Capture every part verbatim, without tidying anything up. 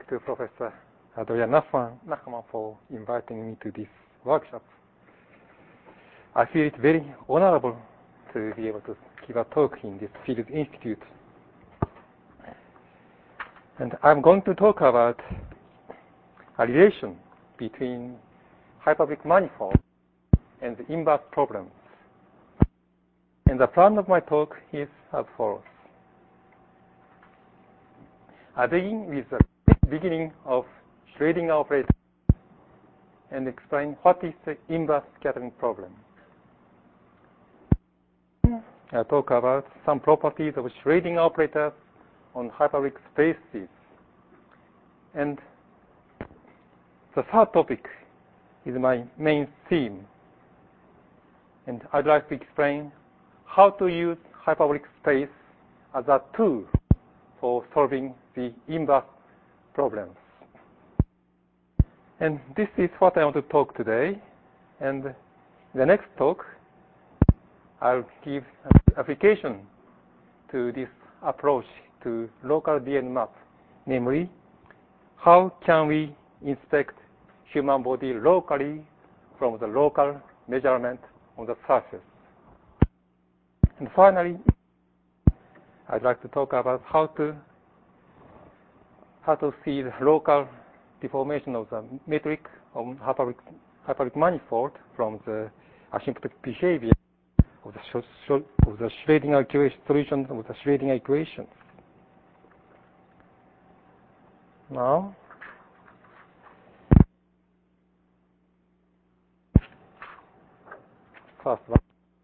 to Professor Adrian Nachman for inviting me to this workshop. I feel it very honorable to be able to give a talk in this Fields Institute. And I'm going to talk about a relation between hyperbolic manifold and the inverse problems. And the plan of my talk is as follows. I begin with the beginning of Schrödinger operator and explain what is the inverse scattering problem. I talk about some properties of Schrödinger operators on hyperbolic spaces. And the third topic is my main theme. And I'd like to explain how to use hyperbolic space as a tool for solving the inverse problems. And this is what I want to talk today. And in the next talk, I'll give an application to this approach to local D N A map, namely, how can we inspect human body locally from the local measurement on the surface. And finally, I'd like to talk about how to how to see the local deformation of the metric of hyperbolic, hyperbolic manifold from the asymptotic behavior of the, of the Schrödinger equation, solution of the Schrödinger equations. Now, first one.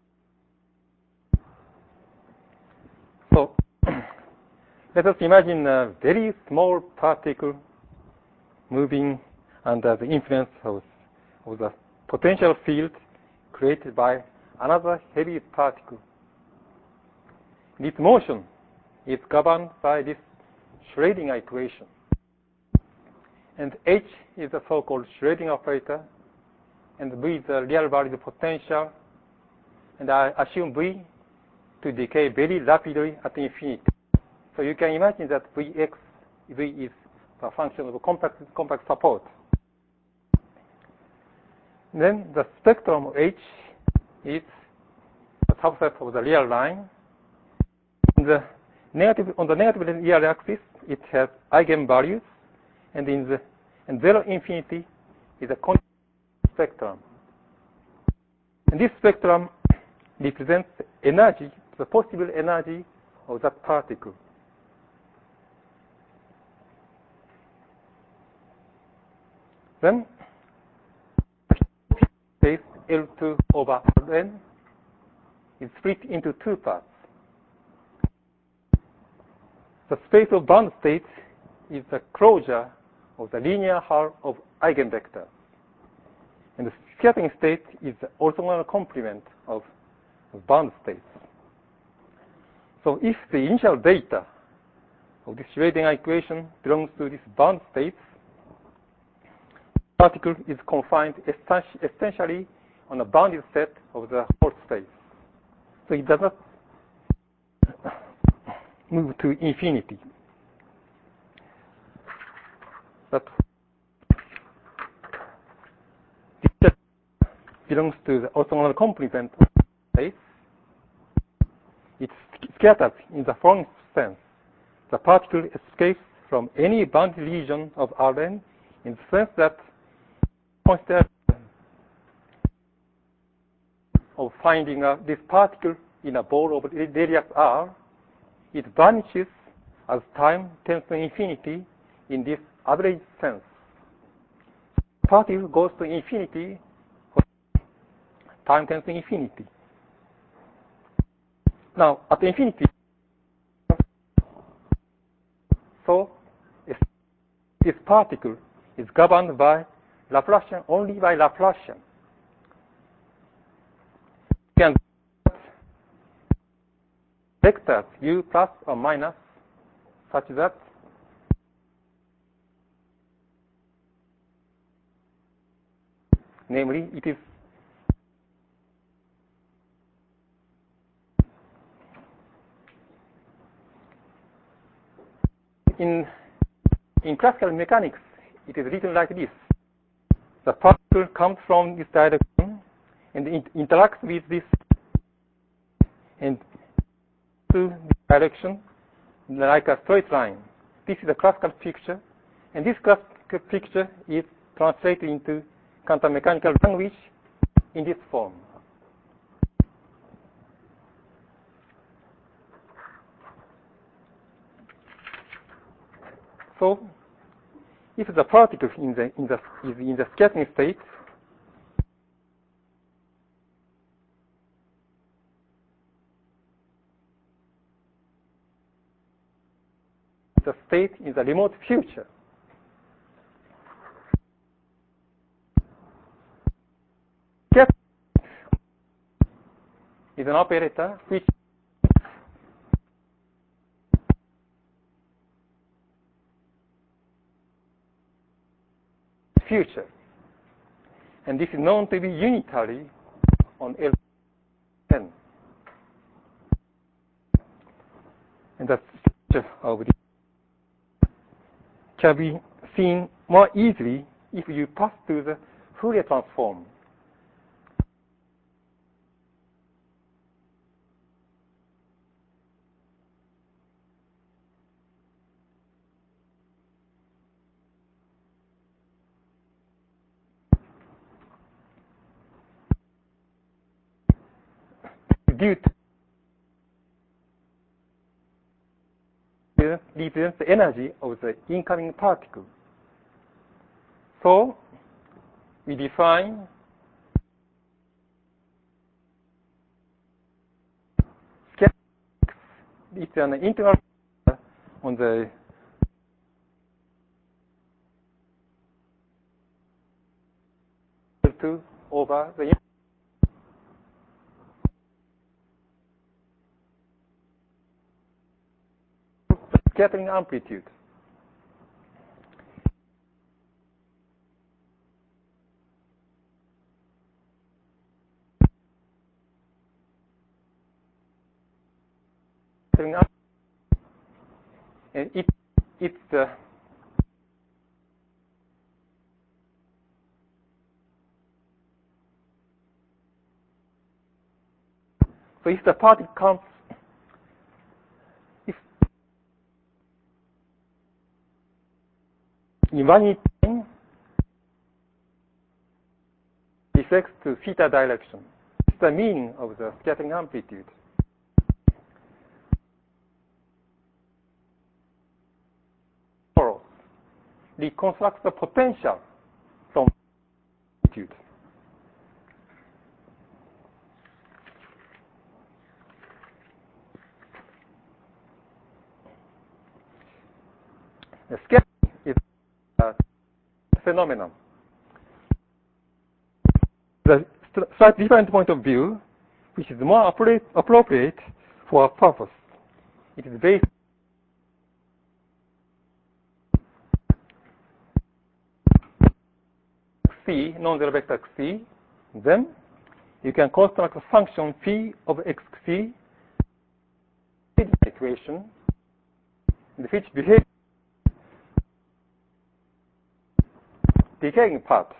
So, let us imagine a very small particle moving under the influence of, of the potential field created by another heavy particle. Its motion is governed by this Schrödinger equation. And H is the so-called Schrödinger operator, and V is the real valued potential, and I assume V to decay very rapidly at infinity. So you can imagine that Vx, V is a function of a compact, compact support. Then the spectrum of H is a subset of the real line. In the negative, on the negative real axis, it has eigenvalues, and in the and zero infinity is a constant spectrum. And this spectrum represents the energy, the possible energy of that particle. Then space L two over Rn is split into two parts. The space of bound states is the closure of the linear hull of eigenvectors. And the scattering state is the orthogonal complement of bound states. So if the initial data of this Schrödinger equation belongs to these bound states, the particle is confined essentially on a bounded set of the whole space. So it does not move to infinity. But this belongs to the orthogonal complement of the space. It's scattered in the following sense. The particle escapes from any bounded region of Rn in the sense that consider of finding uh, this particle in a ball of radius r, it vanishes as time tends to infinity in this average sense. The particle goes to infinity when time tends to infinity. Now, at infinity, so this particle is governed by Laplacian, only by Laplacian. You can vectors u plus or minus such that namely it is in In classical mechanics, it is written like this. The particle comes from this direction and it interacts with this and to this direction like a straight line. This is a classical picture, and this classical picture is translated into quantum mechanical language in this form. So, if the particle in the in the is in the scattering state, the state in the remote future, scattering is an operator which future, and this is known to be unitary on L ten. And the structure of this can be seen more easily if you pass to the Fourier transform. Due to represents the energy of the incoming particle. So we define scattering. It's an integral on the two over the scattering amplitude. Scattering amplitude. And it, it's the so if the particle comes, if in one time reflects to theta direction. It's the meaning of the scattering amplitude. Reconstructs the potential from amplitude. The scattering is a phenomenon. The slightly different point of view, which is more appropriate for our purpose. It is based C, non-zero vector xc, then you can construct a function phi of xc equation which behaves decaying part.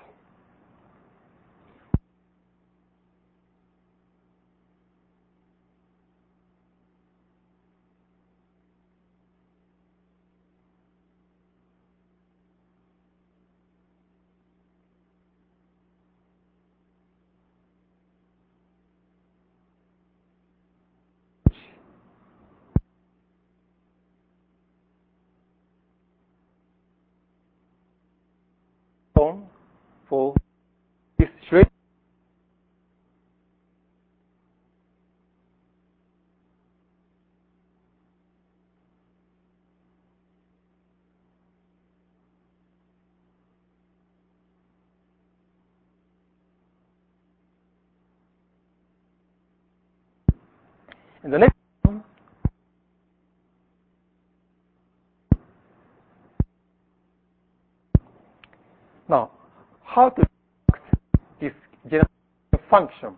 For this Schrödinger and the next one now how to this general function.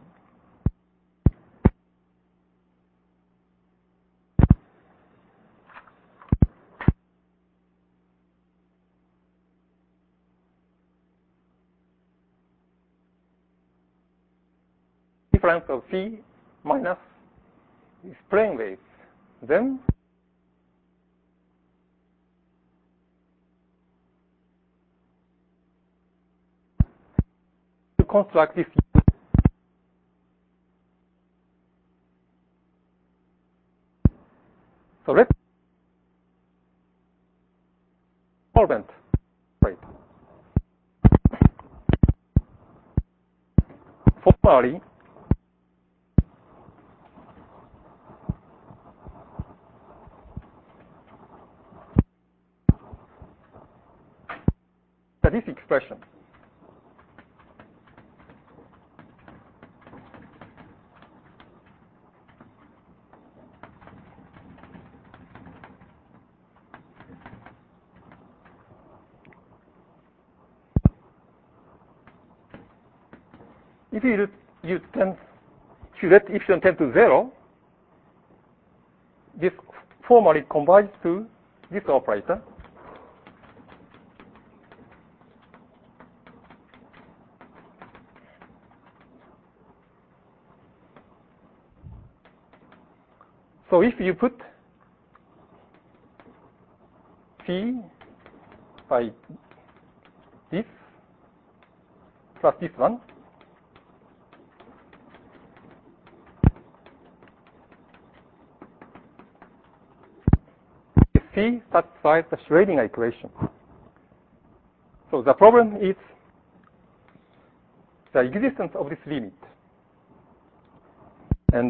difference of phi minus is plane wave. Then to construct this. So let's solvent. Right. Formally, this expression. If you you tend, if you let epsilon tend to zero, this formally converges to this operator. So if you put phi by this plus this one, phi satisfies the Schrödinger equation. So the problem is the existence of this limit. And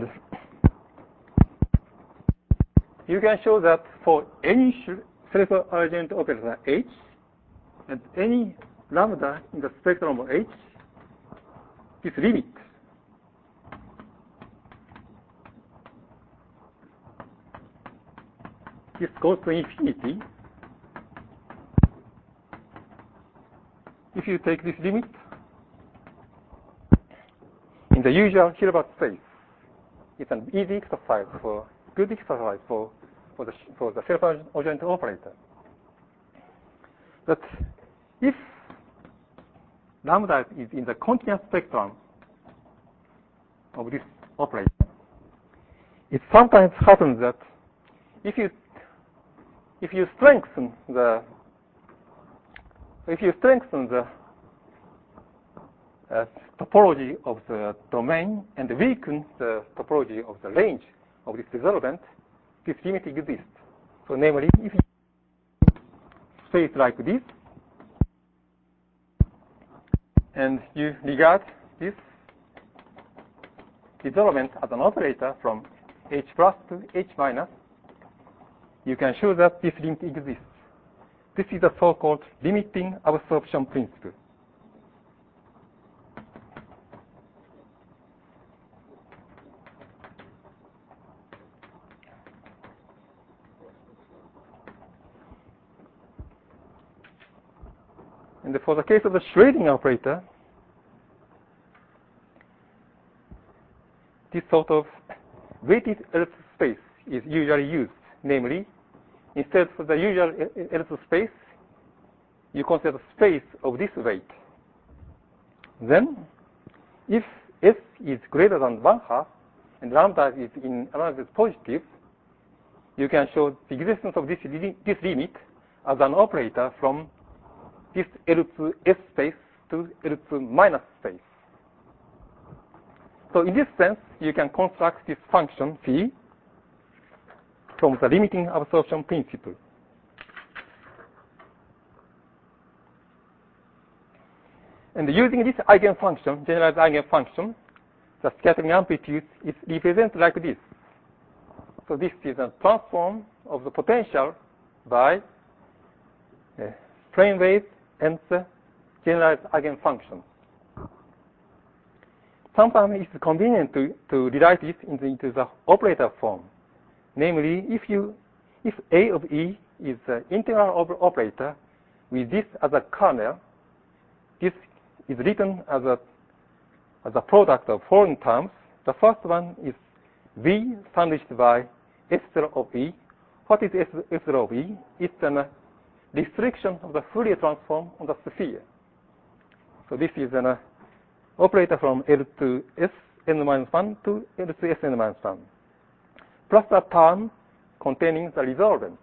you can show that for any self-adjoint operator H and any lambda in the spectrum of H, this limit this goes to infinity. If you take this limit in the usual Hilbert space, it's an easy exercise for good exercise for for the for the self-adjoint operator. But if lambda is in the continuous spectrum of this operator, it sometimes happens that if you if you strengthen the if you strengthen the uh, topology of the domain and weaken the topology of the range of this development, this limit exists. So namely, if you space like this, and you regard this development as an operator from H plus to H minus, you can show that this limit exists. This is the so-called limiting absorption principle. And for the case of the Schrödinger operator, this sort of weighted L space is usually used. Namely, instead of the usual L space, you consider space of this weight. Then, if S is greater than one half and lambda is in analysis positive, you can show the existence of this, this limit as an operator from this L two S space to L two minus space. So in this sense, you can construct this function phi from the limiting absorption principle. And using this eigenfunction, generalized eigenfunction, the scattering amplitude is represented like this. So this is a transform of the potential by uh, plane wave and the generalized eigenfunction. Sometimes it's convenient to, to rewrite it into, into the operator form. Namely, if you if A of E is the integral operator with this as a kernel, this is written as a as a product of foreign terms. The first one is V sandwiched by S zero of E. What is S zero of E? It's an restriction of the Fourier transform on the sphere. So this is an uh, operator from L to S n minus one to L three S n minus one, plus a term containing the resolvent.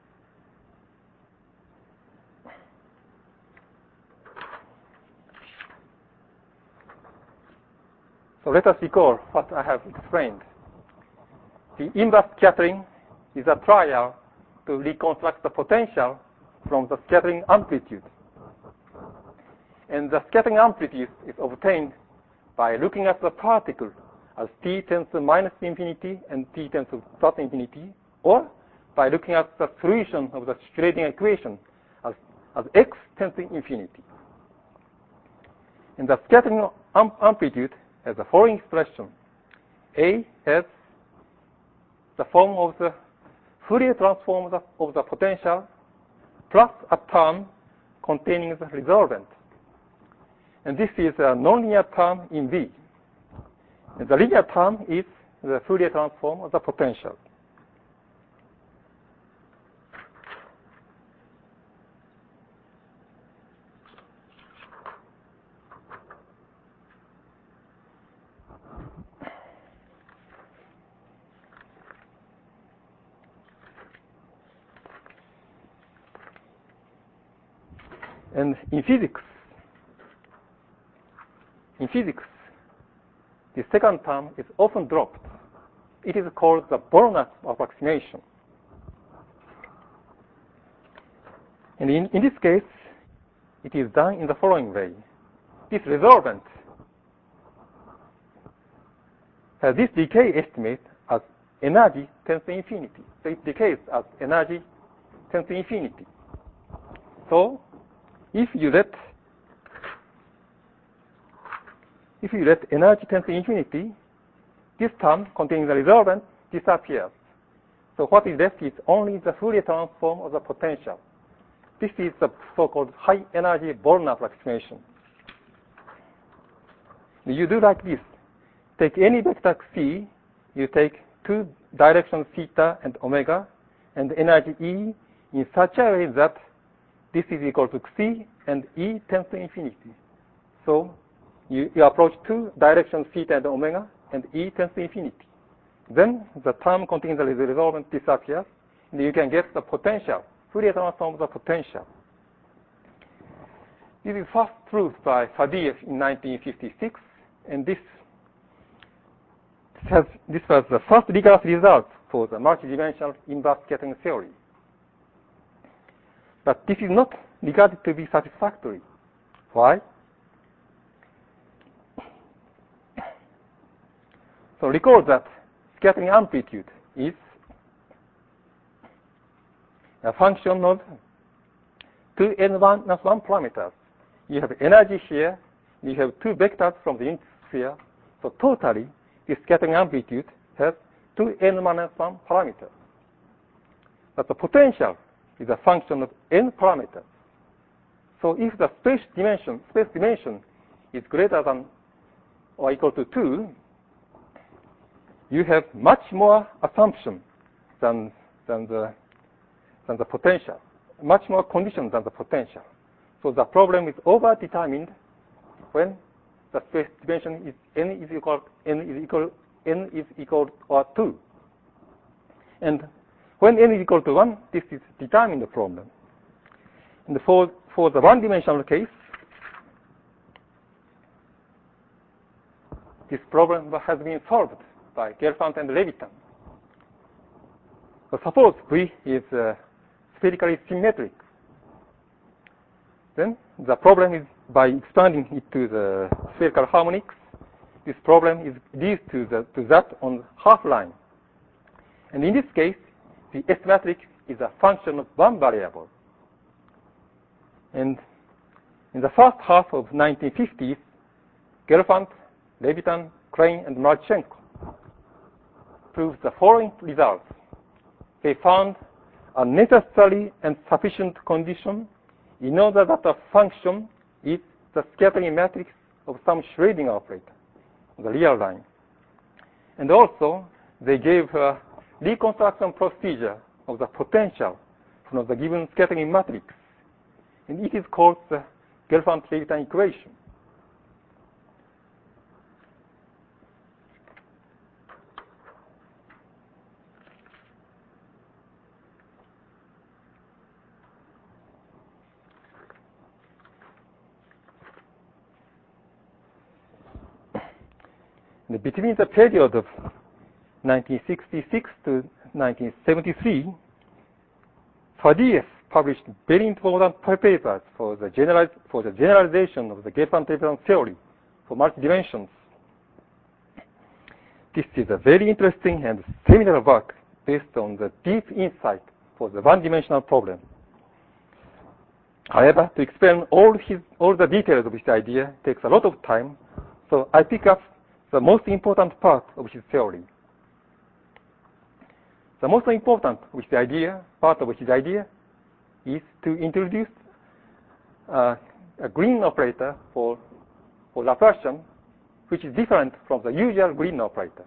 So let us recall what I have explained. The inverse scattering is a trial to reconstruct the potential from the scattering amplitude. And the scattering amplitude is obtained by looking at the particle as t tends to minus infinity and t tends to plus infinity, or by looking at the solution of the Schrödinger equation as, as x tends to infinity. And the scattering am amplitude has the following expression. A has the form of the Fourier transform of the, of the potential plus a term containing the resolvent. And this is a nonlinear term in V. And the linear term is the Fourier transform of the potential. And in physics, in physics, the second term is often dropped. It is called the Born approximation. And in, in this case, it is done in the following way. This resolvent has this decay estimate as energy tends to infinity. So it decays as energy tends to infinity. So if you let if you let energy tend to infinity, this term containing the resolvent disappears. So what is left is only the Fourier transform of the potential. This is the so-called high energy Born approximation. You do like this. Take any vector c, you take two directions theta and omega, and energy E in such a way that this is equal to c and E tends to infinity. So you, you approach two directions theta and omega, and E tends to infinity. Then the term containing the resolvent disappears, and you can get the potential, Fourier transform of the potential. This is first proved by Faddeev in nineteen fifty-six, and this has, this was the first rigorous result for the multidimensional inverse scattering theory. But this is not regarded to be satisfactory. Why? So recall that scattering amplitude is a function of two n minus one parameters. You have energy here, you have two vectors from the unit sphere, so totally the scattering amplitude has two n minus one parameters. But the potential is a function of n parameters. So if the space dimension, space dimension is greater than or equal to two, you have much more assumption than, than, the, than the potential, much more condition than the potential. So the problem is over-determined when the space dimension is n is equal n is equal n is equal or two, and when n is equal to one, this is determining the problem. And for for the one-dimensional case, this problem has been solved by Gelfand and Levitan. So suppose V is uh, spherically symmetric. Then the problem is by expanding it to the spherical harmonics, this problem is leads to, the, to that on the half line. And in this case, the S matrix is a function of one variable. And in the first half of nineteen fifties, Gelfand, Levitan, Klein, and Marchenko proved the following results. They found a necessary and sufficient condition in order that a function is the scattering matrix of some Schrödinger operator, the real line. And also, they gave a reconstruction procedure of the potential from the given scattering matrix. And it is called the Gelfand-Levitan equation. between the period of nineteen sixty-six to nineteen seventy-three, Faddeev published very important papers for the, general, for the generalization of the Gelfand-Taperan theory for multidimensions. This is a very interesting and seminal work based on the deep insight for the one-dimensional problem. However, to explain all, his, all the details of his idea takes a lot of time, so I pick up the most important part of his theory. The most important of his idea, part of his idea is to introduce uh, a green operator for, for Laplacian, which is different from the usual green operator.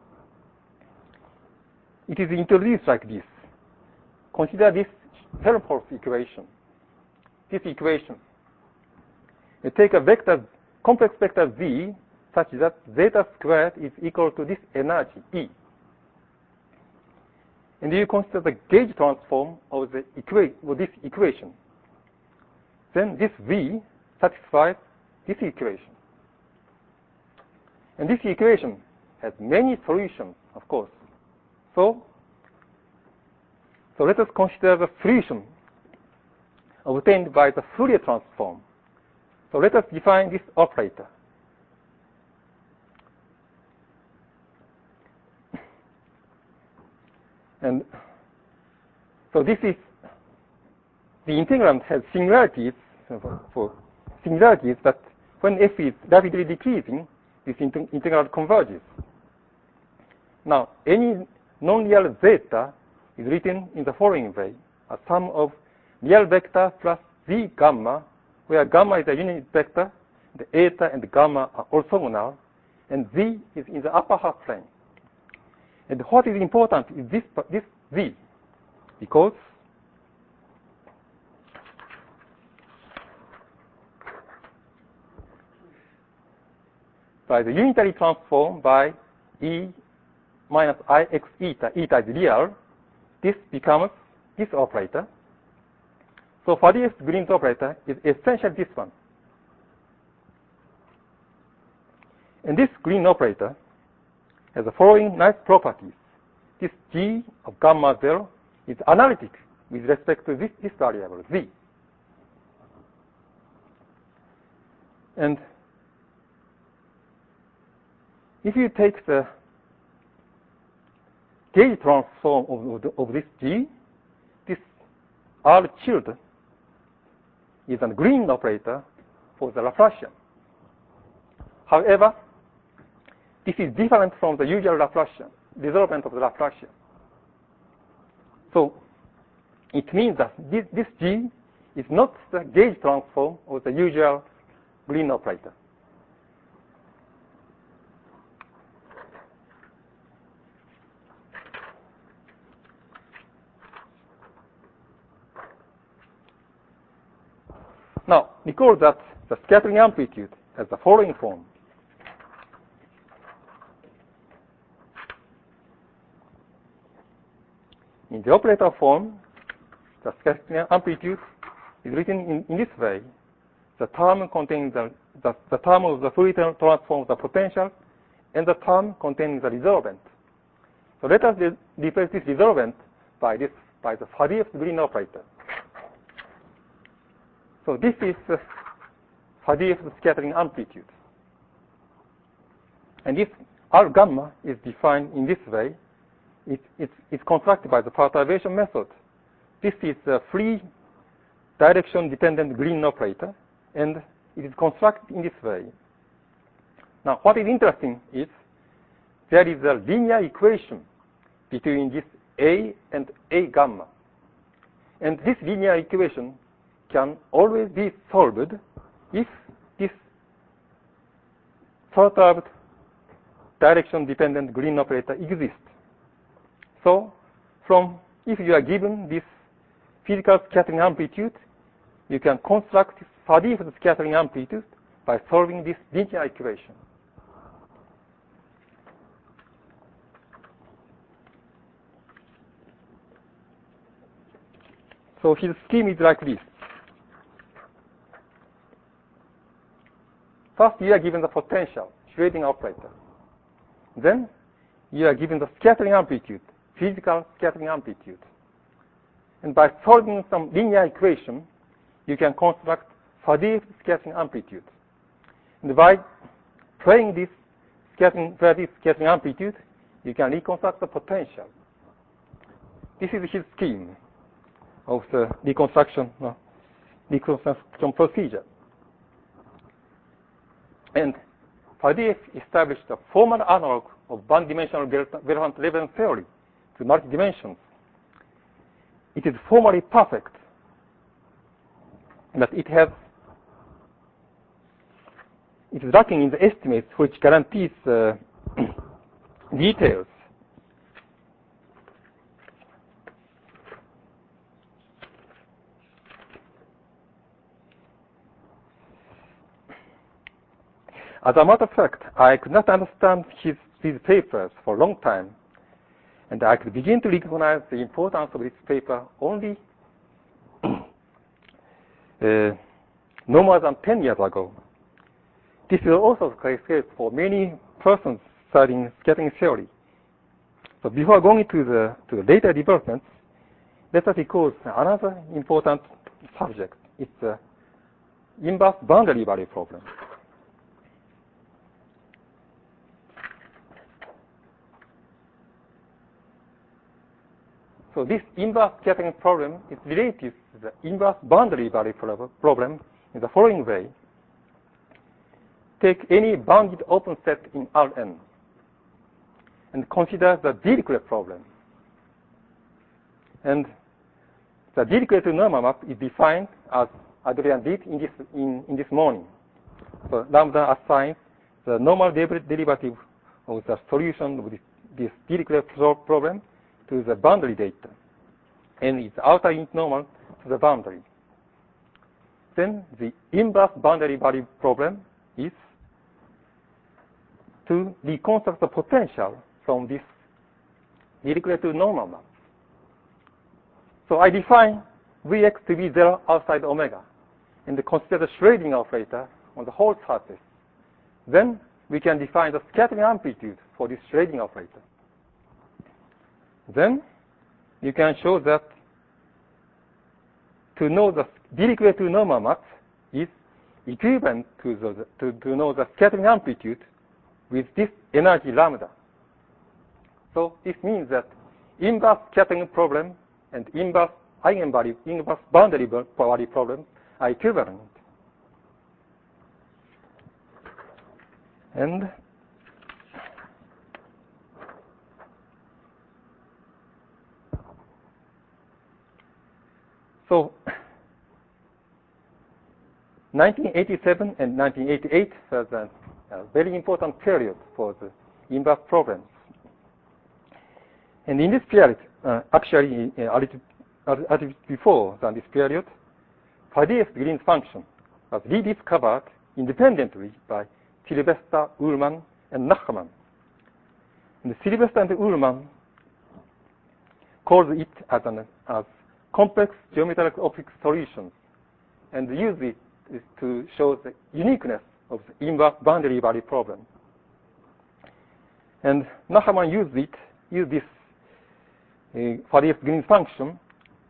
It is introduced like this. Consider this Helmholtz equation. This equation. You take a vector, complex vector z, such that zeta squared is equal to this energy, E. And you consider the gauge transform of, the equa of this equation. Then this V satisfies this equation. And this equation has many solutions, of course. So, so let us consider the solution obtained by the Fourier transform. So let us define this operator. And so this is, the integrand has singularities, for, for singularities that when f is rapidly decreasing, this integral converges. Now, any non-real zeta is written in the following way: a sum of real vector plus z gamma, where gamma is a unit vector, the eta and the gamma are orthogonal, and z is in the upper half plane. And what is important is this, this z, because by the unitary transform by E minus I x eta, eta is real, this becomes this operator. So Faddeev's Green's operator is essentially this one. And this Green operator has the following nice properties. This G of gamma zero is analytic with respect to this, this variable, Z. And if you take the gauge transform of, of, of this G, this R tilde is a green operator for the Laplacian. However, this is different from the usual Laplacian, resolvent of the Laplacian. So it means that this, this G is not the gauge transform of the usual green operator. Now, recall that the scattering amplitude has the following form. In the operator form, the scattering amplitude is written in, in this way. The term contains the, the, the term of the Fourier transform of the potential, and the term containing the resolvent. So let us replace this resolvent by this by the Faddeev's Green operator. So this is uh, Faddeev's scattering amplitude. And if R gamma is defined in this way, it, it's, it's constructed by the perturbation method. This is a free direction-dependent Green operator, and it is constructed in this way. Now, what is interesting is there is a linear equation between this A and A gamma. And this linear equation can always be solved if this perturbed direction-dependent Green operator exists. So, from if you are given this physical scattering amplitude, you can construct Faddeev's scattering amplitude by solving this linear equation. So his scheme is like this. First, you are given the potential, Schrödinger operator. Then you are given the scattering amplitude, physical scattering amplitude. And by solving some linear equation, you can construct Faddeev scattering amplitude. And by playing this scattering, Faddeev scattering amplitude, you can reconstruct the potential. This is his scheme of the reconstruction, uh, reconstruction procedure. And Faddeev established a formal analog of one-dimensional Bellefant-Leverson theory to multi-dimensions. It is formally perfect, but it has it is lacking in the estimates which guarantees uh, details. As a matter of fact, I could not understand his, his papers for a long time, and I could begin to recognize the importance of this paper only uh, no more than ten years ago. This is also the case for many persons studying scattering theory. So before going to the, to the later developments, let us recall another important subject. It's the inverse boundary value problem. So this inverse scattering problem is related to the inverse boundary value problem in the following way. Take any bounded open set in R n and consider the Dirichlet problem. And the Dirichlet to normal map is defined as Adrian did in this, in, in this morning. So lambda assigns the normal derivative of the solution of this, this Dirichlet problem to the boundary data, and its outer unit normal to the boundary. Then the inverse boundary value problem is to reconstruct the potential from this Dirichlet to normal map. So I define Vx to be zero outside omega, and consider the Schrödinger operator on the whole surface. Then we can define the scattering amplitude for this Schrödinger operator. Then you can show that to know the Dirichlet to normal map is equivalent to, the, to, to know the scattering amplitude with this energy lambda. So this means that inverse scattering problem and inverse eigenvalue, inverse boundary value problem are equivalent. And so nineteen eighty-seven and nineteen eighty-eight was a, a very important period for the inverse problems. And in this period, uh, actually uh, a, little, a little before than this period, Faddeev's Green's function was rediscovered independently by Sylvester, Ullmann, and Nachman. And Sylvester and Ullmann called it as, an, as complex geometric optics solutions and use it to show the uniqueness of the inverse boundary value problem. And Nachman used it, used this uh, Faddeev's Green function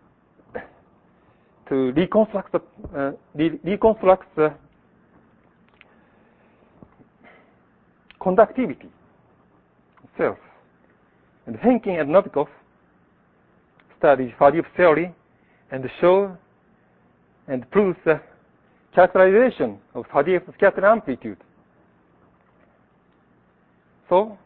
to reconstruct the, uh, re reconstruct the conductivity itself. And Henkin and Novikov studied Faddeev's theory and show and prove the characterization of Faddeev's scattering amplitude. So,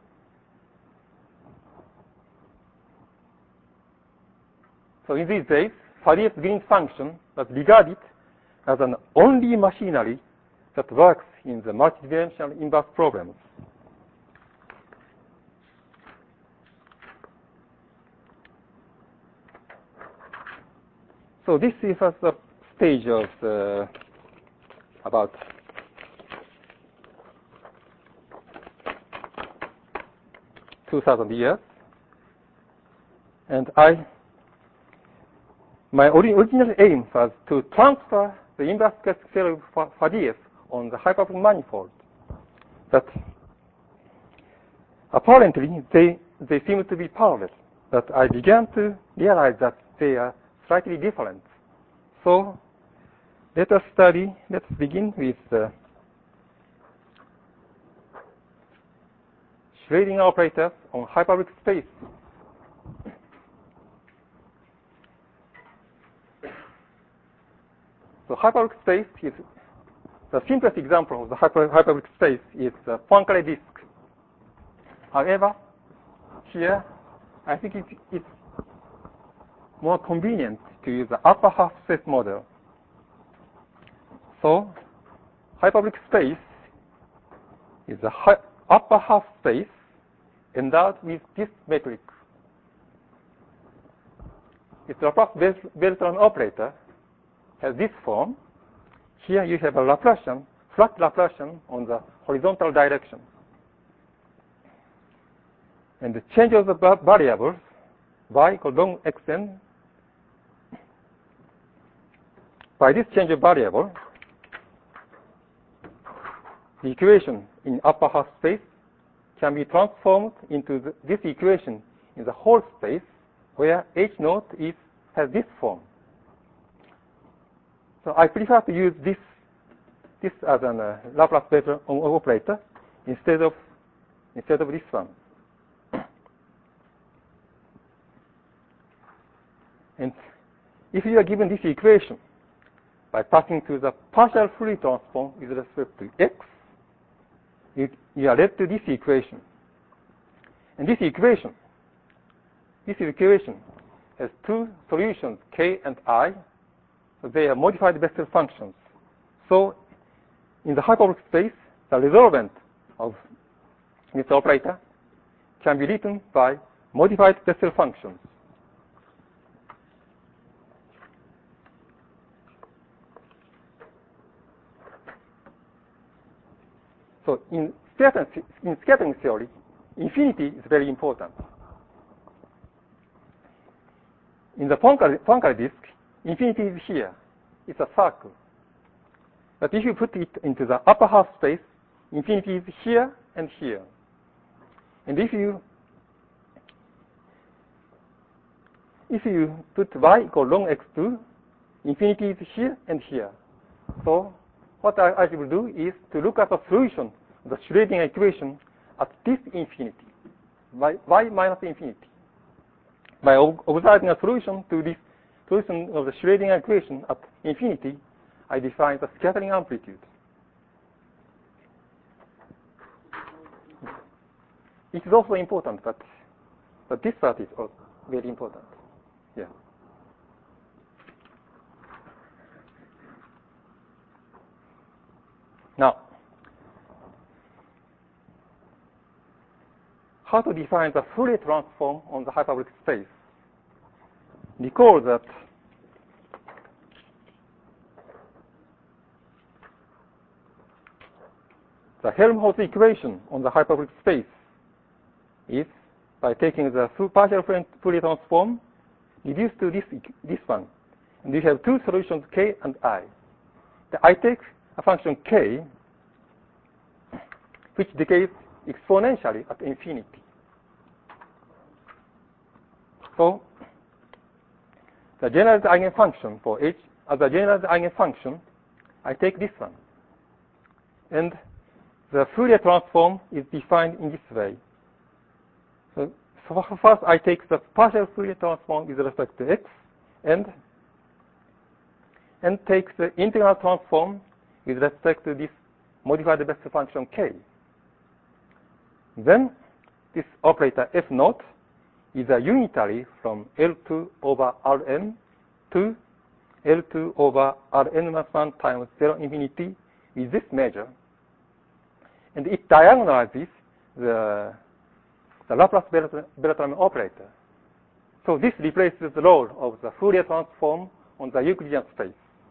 so in these days, Faddeev's Green function was regarded as an only machinery that works in the multidimensional inverse problems. So this is the stage of the, about two thousand years, and I, my original aim was to transfer the inverse scattering theory of Faddeev on the hyperbolic manifold. But apparently they, they seem to be parallel, but I began to realize that they are slightly different. So let us study, let's begin with the Schrödinger operators on hyperbolic space. So hyperbolic space is the simplest example of the hyper, hyperbolic space is the Poincare disk. However, here I think it, it's more convenient to use the upper half space model. So hyperbolic space is the hi upper half space endowed with this metric. Its Laplace-Beltran operator has this form. Here you have a Laplacian, flat Laplacian on the horizontal direction. And the change of the variables, y equals long xn, by this change of variable, the equation in upper half space can be transformed into the, this equation in the whole space, where H naught is, has this form. So I prefer to use this, this as an uh, Laplace-Beltran operator instead of, instead of this one. And if you are given this equation by passing to the partial Fourier transform with respect to x, you, you are led to this equation. And this equation, this equation has two solutions, k and I. So they are modified Bessel functions. So in the hyperbolic space, the resolvent of this operator can be written by modified Bessel functions. So in scattering, in scattering theory, infinity is very important. In the Poincare, Poincare disk, infinity is here. It's a circle. But if you put it into the upper half space, infinity is here and here. And if you if you put y equal long x two, infinity is here and here. So what I, I will do is to look at the solution of the Schrödinger equation at this infinity, y, y minus infinity. By observing a solution to this solution of the Schrödinger equation at infinity, I define the scattering amplitude. It is also important, but, but this part is also very important. Yeah. Now, how to define the Fourier transform on the hyperbolic space? Recall that the Helmholtz equation on the hyperbolic space is by taking the partial Fourier transform reduced to this, this one. And you have two solutions, k and I. The I take a function k, which decays exponentially at infinity. So the generalized eigenfunction for h as a generalized eigenfunction, I take this one. And the Fourier transform is defined in this way. So, so first I take the partial Fourier transform with respect to x and and take the integral transform with respect to this modified Bessel function k. Then this operator f naught is a unitary from L two over Rn to L two over Rn minus one times zero infinity with this measure. And it diagonalizes the, the Laplace-Beltran operator. So this replaces the role of the Fourier transform on the Euclidean space.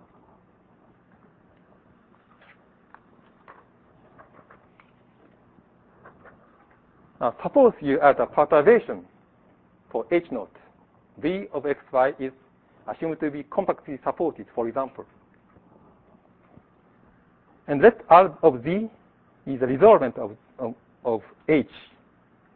Now suppose you add a perturbation for H naught. V of xy is assumed to be compactly supported, for example. And let R of z is the resolvent of, of, of H.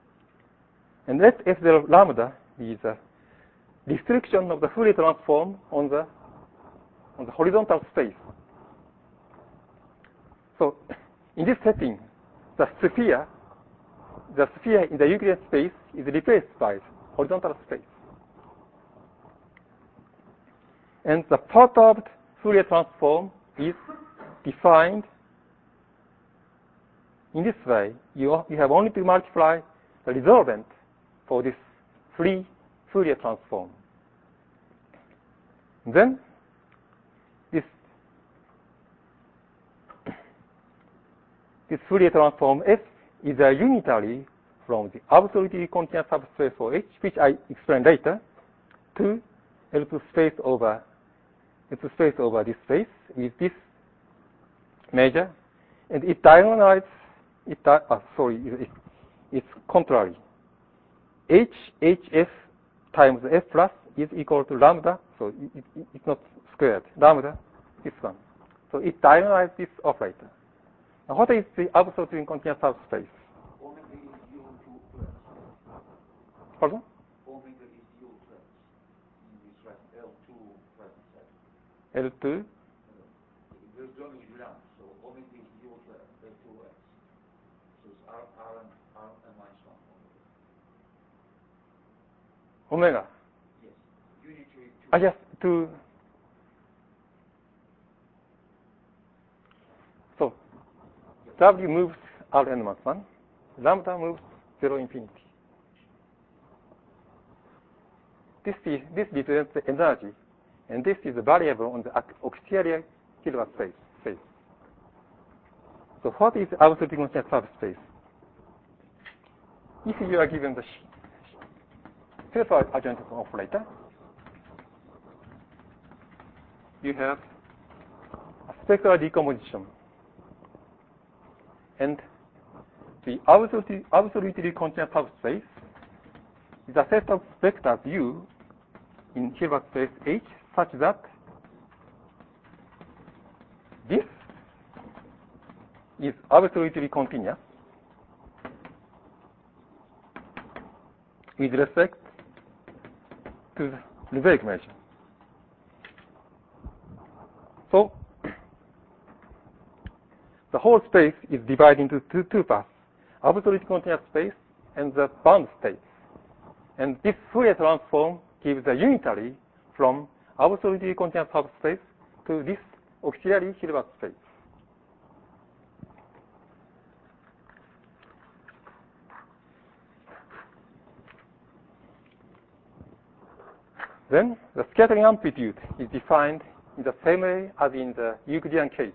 And let F zero lambda be the restriction of the Fourier transform on the on the horizontal space. So in this setting, the sphere, the sphere in the Euclidean space is replaced by horizontal space. And the perturbed Fourier transform is defined in this way. You, you have only to multiply the resolvent for this free Fourier transform. Then this, this Fourier transform F is a unitary from the absolutely continuous subspace for H, which I explain later, to L two space over L two space over this space with this measure, and it diagonalizes. It uh, sorry, it, it's contrary. H H F times F plus is equal to lambda, so it, it, it's not squared. Lambda, this one. So it diagonalizes this operator. Now, what is the absolutely continuous subspace? Omega is U two plus. Pardon? Omega is U plus. In this right, L two plus. L two. There's only ground, so omega is U plus, L two x. So it's R, R, and R and minus one. Omega. Yes. Unitary two. I just to. So W moves R n minus one. Lambda moves zero infinity. This is this represents the energy, and this is the variable on the auxiliary Hilbert space. space. So what is absolutely continuous subspace? If you are given the self-adjoint operator, you have a spectral decomposition, and the absolutely, absolutely continuous subspace is a set of vectors U in Hilbert space H such that this is absolutely continuous with respect to the Lebesgue measure. So the whole space is divided into two, two parts, absolutely continuous space and the bound states. And this Fourier transform gives a unitary from absolutely continuous subspace to this auxiliary Hilbert space. Then the scattering amplitude is defined in the same way as in the Euclidean case.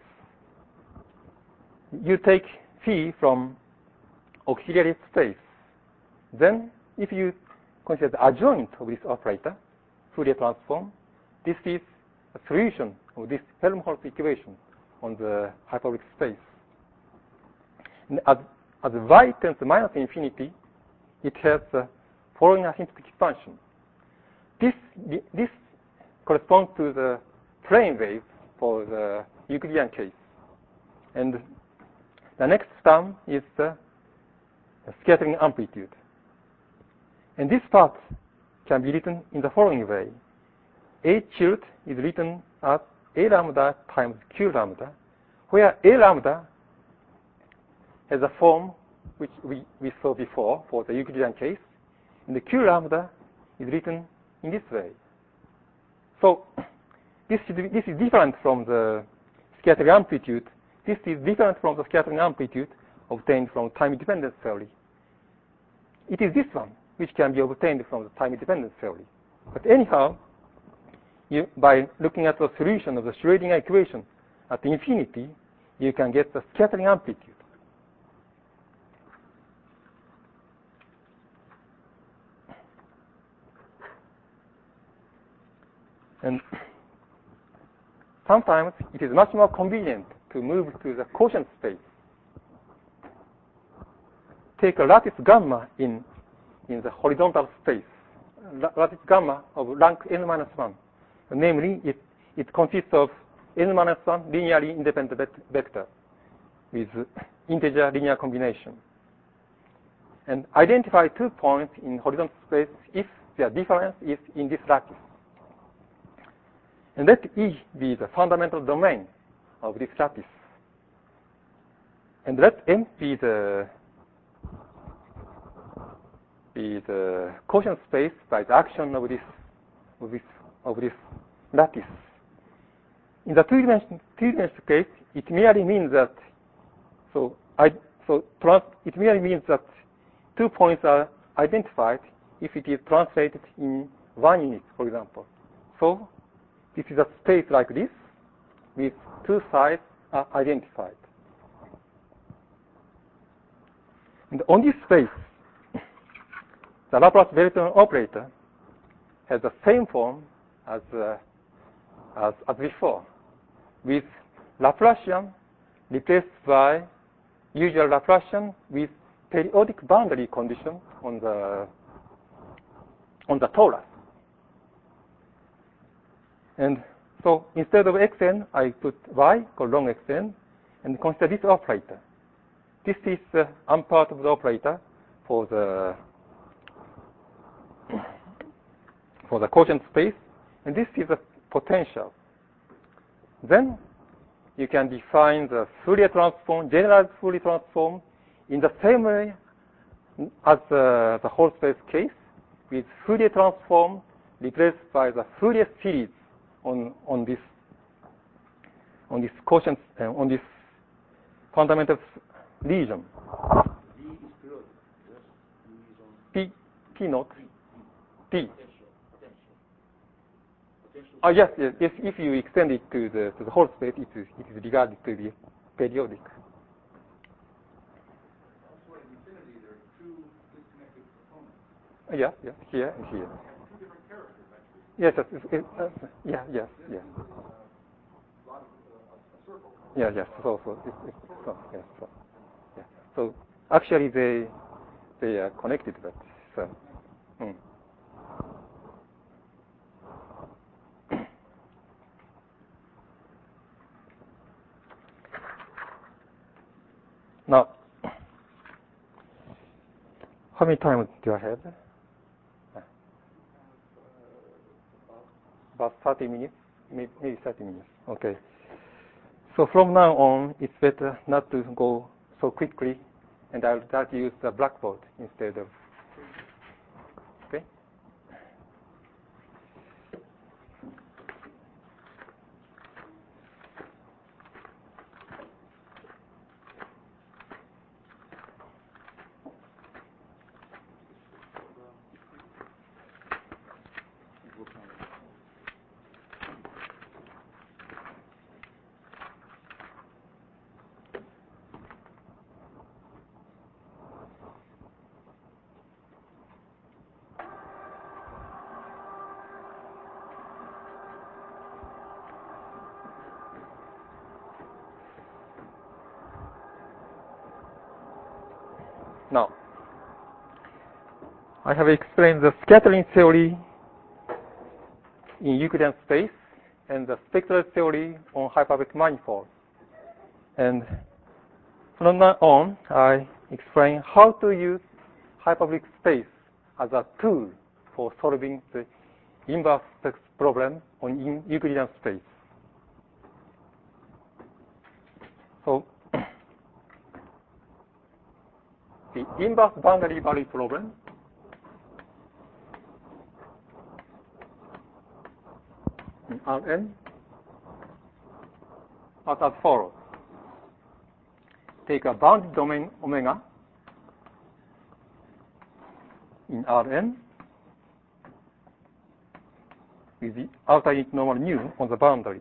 You take phi from auxiliary space. Then if you consider the adjoint of this operator, Fourier transform, this is a solution of this Helmholtz equation on the hyperbolic space. And as, as y tends to minus infinity, it has the following asymptotic expansion. This, this corresponds to the plane wave for the Euclidean case. And the next term is the scattering amplitude. And this part can be written in the following way. A tilde is written as A lambda times Q lambda, where A lambda has a form which we, we saw before for the Euclidean case, and the Q lambda is written in this way. So this is, this is different from the scattering amplitude. This is different from the scattering amplitude obtained from time-dependent theory. It is this one which can be obtained from the time-dependent theory. But anyhow, you, by looking at the solution of the Schrödinger equation at infinity, you can get the scattering amplitude. And sometimes it is much more convenient to move to the quotient space. Take a lattice gamma in, in the horizontal space, lattice gamma of rank n minus one. Namely, it, it consists of n minus one linearly independent vector with integer linear combination. and identify two points in horizontal space if their difference is in this lattice. And let E be the fundamental domain of this lattice. And let M be the, be the quotient space by the action of this, of this, of this lattice. In the two-dimensional two-dimensional case, it merely means that so I so trans, it merely means that two points are identified if it is translated in one unit, for example. So this is a space like this with two sides are identified. And on this space, the Laplace-Bertrand operator has the same form as, uh, as, as before, with Laplacian replaced by usual Laplacian with periodic boundary condition on the on the torus. And so instead of xn, I put y called long xn and consider this operator. This is uh, one part of the operator for the for the quotient space, and this is a potential. Then you can define the Fourier transform, generalized Fourier transform, in the same way as uh, the whole space case, with Fourier transform replaced by the Fourier series on on this on this quotient uh, on this fundamental region. P P naught T. Oh yes, yes. If, if you extend it to the to the whole space, it is it is regarded to be periodic. Also, in infinity, there are two disconnected components. Uh, yeah, yeah, here and here. Two different characters, actually. Yes, yes, it, it, uh, yeah, yes, yes. Yeah, yes. So, so, it, it, so, yes, so, yeah. So actually, they they are connected, but so. Mm. Now, how many time do I have? About thirty minutes, maybe thirty minutes. Okay. So from now on, it's better not to go so quickly, and I'll try to use the blackboard instead of. Okay. Now, I have explained the scattering theory in Euclidean space and the spectral theory on hyperbolic manifolds. And from now on, I explain how to use hyperbolic space as a tool for solving the inverse specs problem on Euclidean space. So, the inverse boundary value problem in Rn is as follows. Take a bounded domain omega in Rn with the outer unit normal mu on the boundary.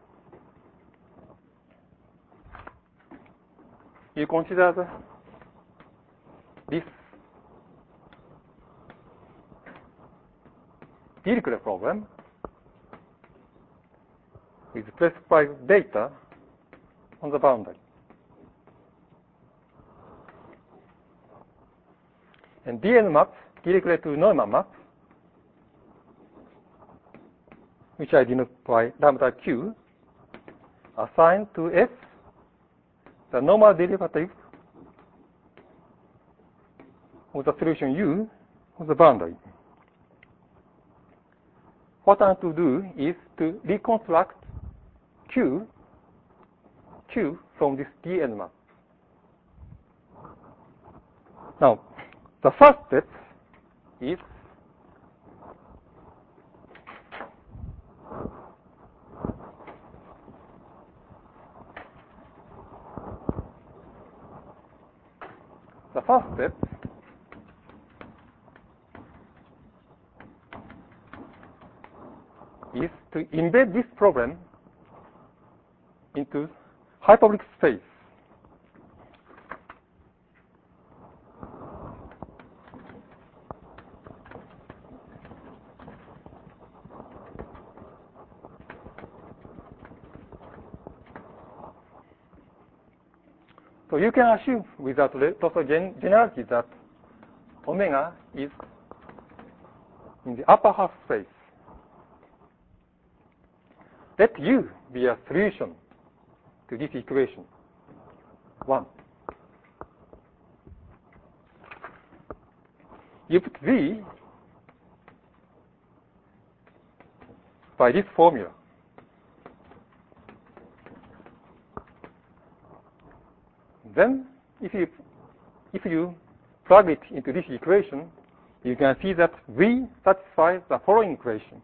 You consider the this Dirichlet problem with specified data on the boundary. And D N map, Dirichlet to Neumann map, which I denote by lambda q, assigned to S the normal derivative of the solution U of the boundary. What I want to do is to reconstruct Q, Q from this D N map. Now, the first step is the first step is to embed this problem into hyperbolic space. So you can assume without loss of gen generality that omega is in the upper half space. Let U be a solution to this equation. One. You put V by this formula. Then, if you, if you plug it into this equation, you can see that V satisfies the following equation.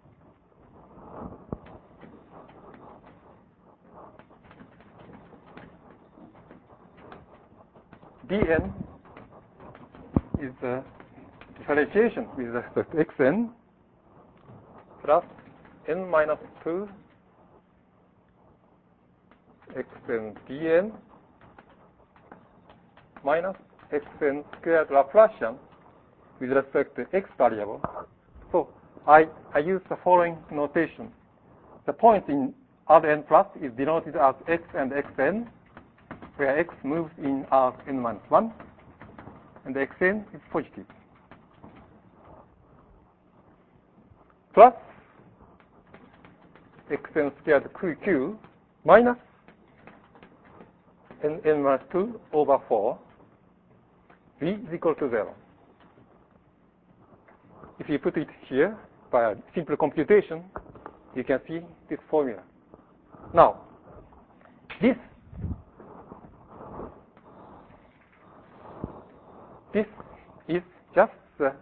Dn is the differentiation with respect to xn plus n minus two xn dn minus xn squared Laplacian with respect to x variable. So I, I use the following notation. The point in Rn plus is denoted as x and xn, where x moves in Rn minus one, and the xn is positive. Plus xn squared qq minus n, n minus two over four. V is equal to zero. If you put it here by a simple computation, you can see this formula. Now, this this is just the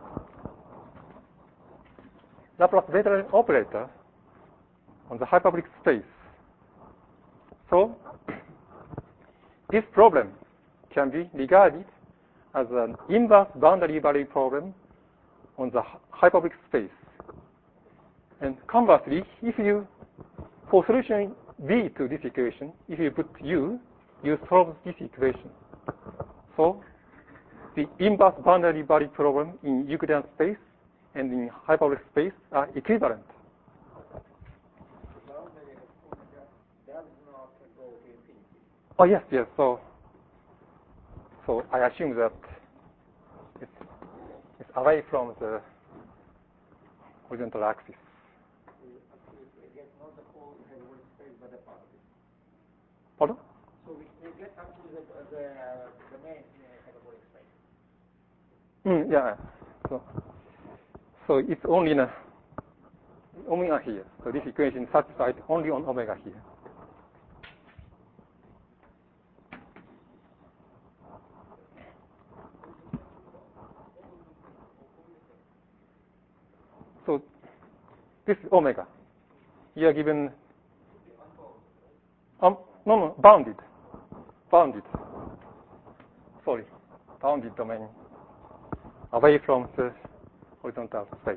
Laplace Beta operator on the hyperbolic space. So, this problem can be regarded as an inverse boundary value problem on the hyperbolic space. And conversely, if you, for solution V to this equation, if you put U, you solve this equation. So, the inverse boundary value problem in Euclidean space and in hyperbolic space are equivalent. The boundary of omega does not go to infinity. Oh, yes, yes. So, so I assume that it's, it's away from the horizontal axis. So you actually get not the whole hyperbolic space, but the part of it. Pardon? So we, we get actually the, the, the main hyperbolic space. Mm, yeah. So, so it's only in a omega here. So this equation is satisfied only on omega here. So this is omega. You are given um no no bounded bounded sorry bounded domain away from the horizontal space.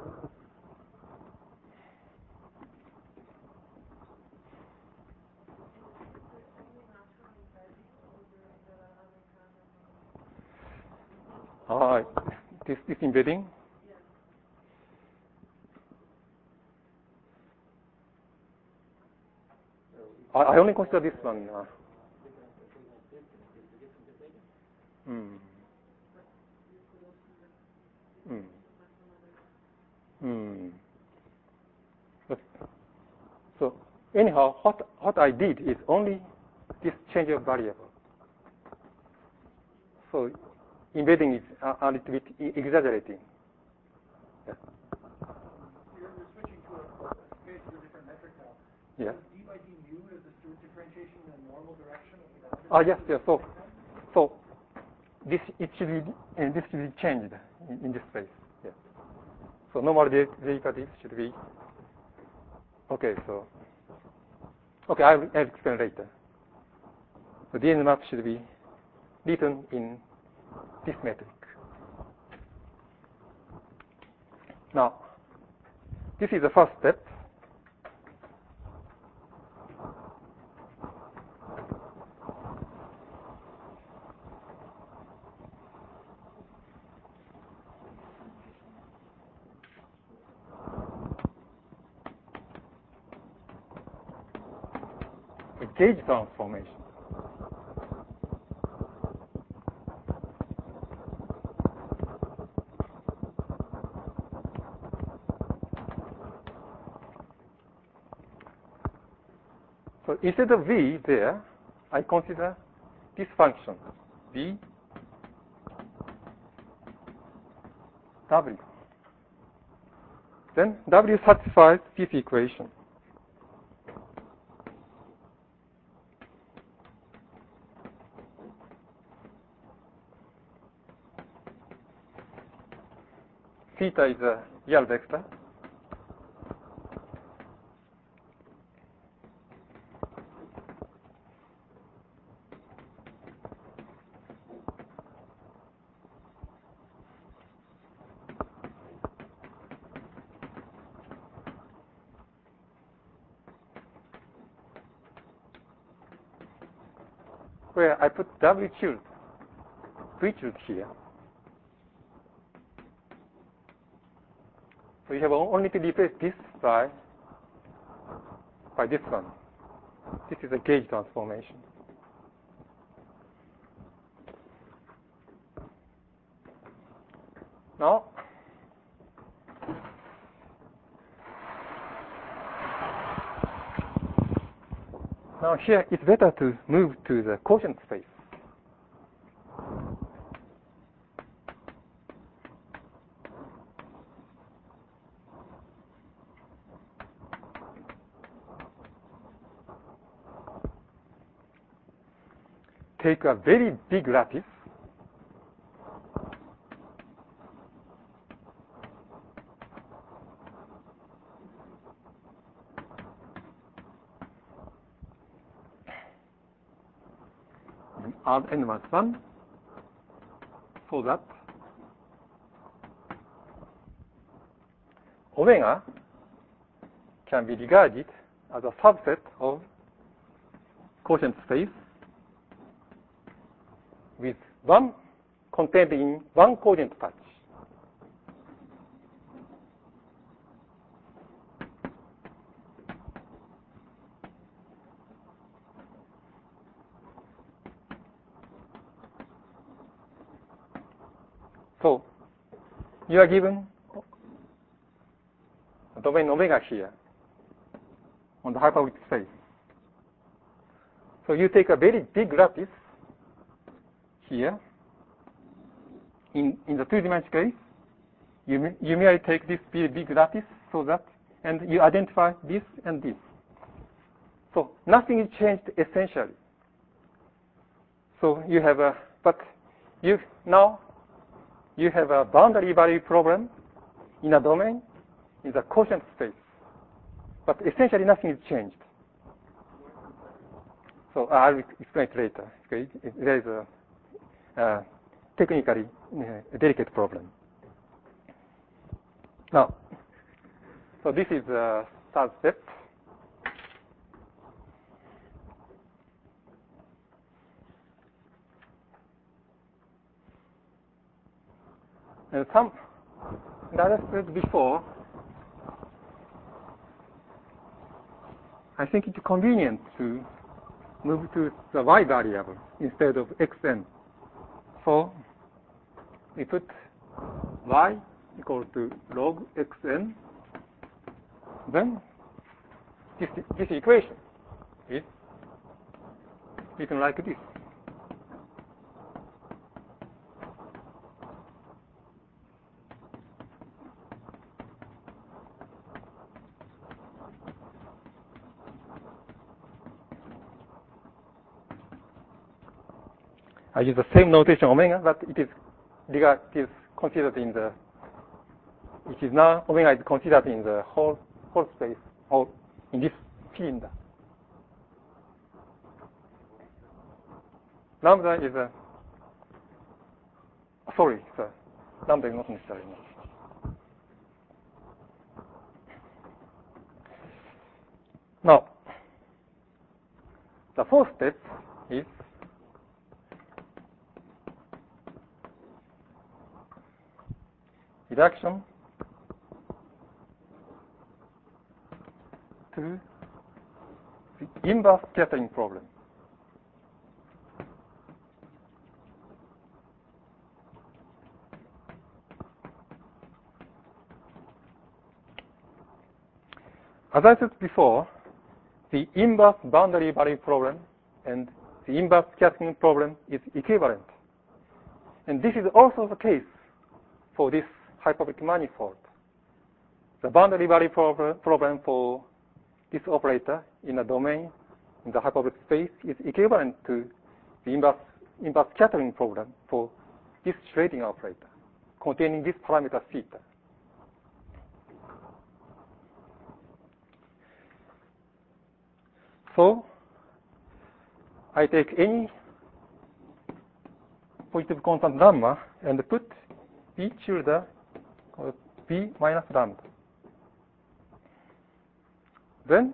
All right, this this embedding. I, I only consider this one. Uh, mm. Mm. Mm. But, so anyhow, what what I did is only this change of variable. So embedding is a, a little bit exaggerating. Yeah. You're, you're switching to a, a space to a different metric now. Yeah. Is d by d mu is the differentiation in the normal direction of the boundary? Ah, yes, yes. So, so this it should be uh, this should be changed in, in this space. Yeah. So normal derivative should be okay. So okay, I'll, I'll explain later. The D N map should be written in this metric. Now, this is the first step. A gauge transformation. So instead of v there, I consider this function, v w. Then w satisfies this equation. Theta is a real vector. Where I put W cubed, V cubed here. So you have only to replace this by, by this one. This is a gauge transformation. Now, now here it's better to move to the quotient space. Take a very big lattice. Add n minus one so that omega can be regarded as a subset of quotient space with one contained in one quotient patch. So you are given a domain omega here on the hyperbolic space. So you take a very big lattice here. In, in the two-dimensional case, you, you merely take this very big lattice so that, and you identify this and this. So nothing is changed essentially. So you have a, but you now you have a boundary value problem in a domain in the quotient space. But essentially nothing is changed. So I'll explain it later. Okay? There is a uh, technically uh, delicate problem. Now, so this is the third step. And some, that I said before, I think it's convenient to move to the y variable instead of xn. So we put y equal to log xn. Then this, this equation is written like this. I use the same notation omega, but it is, regard, it is considered in the, it is now, omega is considered in the whole, whole space, or in this cylinder. Lambda is a, sorry, sir, lambda is not necessary. Now, the fourth step is reduction to the inverse scattering problem. As I said before, the inverse boundary value problem and the inverse scattering problem is equivalent. And this is also the case for this hyperbolic manifold. The boundary value problem for this operator in a domain in the hyperbolic space is equivalent to the inverse, inverse scattering problem for this Schrödinger operator containing this parameter theta. So I take any positive constant gamma and put B tilde or B minus lambda. Then